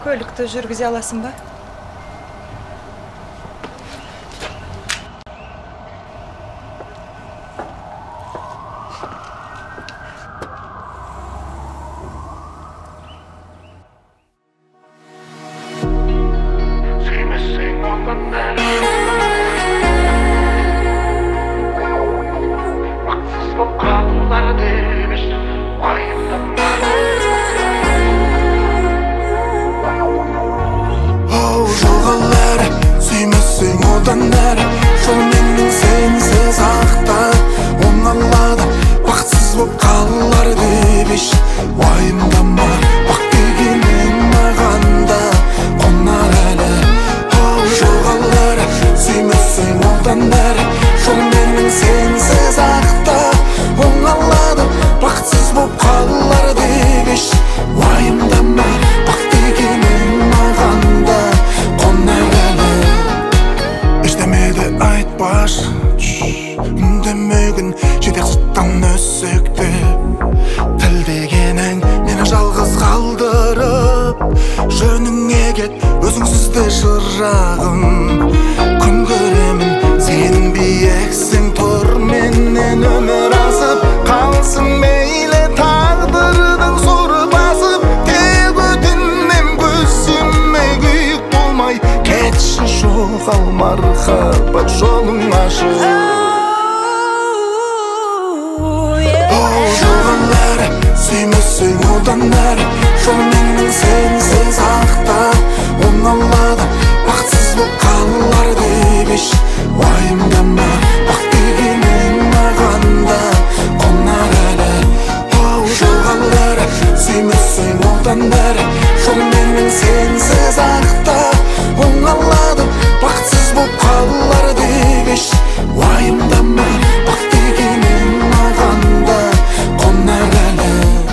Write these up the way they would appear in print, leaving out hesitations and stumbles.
Көлікті жүргізе аласың ба? Жол менің сенсіз ақта оңалады, бақытсыз боп қалар деп еш уайымдама. Бақ дегенің маған да қонар әлі. Жоғалар сүймесең одан әрі. Жол менің сенсіз ақта оңалады, бақытсыз боп қалар деп еш уайымдама. Бақ дегенің маған да қонар әлі. Eştemedi айтпаш, үндемегін жетек сырттан өсекті. Тіл дегенің мені жалғыз қалдырып, жөніңе кет, өзіңсізді шырағым. Күн көремін, сен биексің, тұр менен өмір асып, қалсын мейлі тағдырдың соры басып. Тек өтінем көзіме күйік болмай, кетші жоғал мархабат жолың ашық. Жоғалар сүймесең одан әрі. Жол менің сенсіз ақта оңалады, бақытсыз боп қалар деп еш уайымдама. Бақ дегенің маған да қонар әлі. Жоғалар сүймесең одан әрі. Жол менің сенсіз ақта оңалады, бақытсыз боп қалар деп еш уайымдама. Бақ дегенің маған да қонар әлі.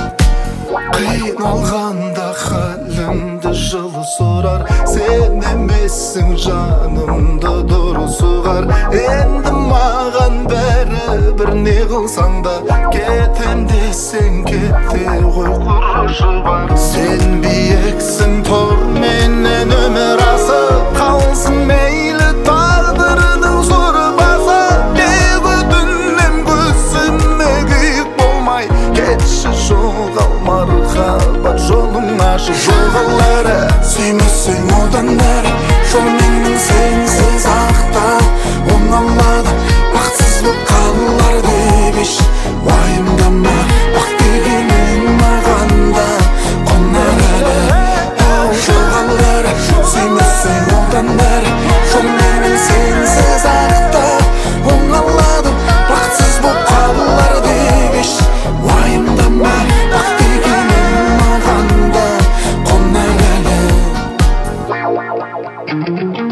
Қиналғанда халімді жылы сұрар, сен емессің жанымды дұрыс ұғар. Енді маған бәрібір не қылсаң да, кетем десең кете ғой, құрышы бар. Сен биексің, тұр менен өмір асып, қалсын мейлі тағдырдың соры басып. Тек өтінем көзіме күйік болмай, кетші жоғал мархабат жолың ашық. Жоғалары сүймесең одан әрі. Жол менің сенсіз ақта оңалады, бақытсыз боп қалар деп еш уайымдама. Бақ дегенің маған да қонар әлі. Жоғалары сүймесең одан әрі. Жол менің сенсіз ақта оңалады, бақытсыз боп қалар деп еш уайымдама. Бақ дегенің маған да қонар әлі.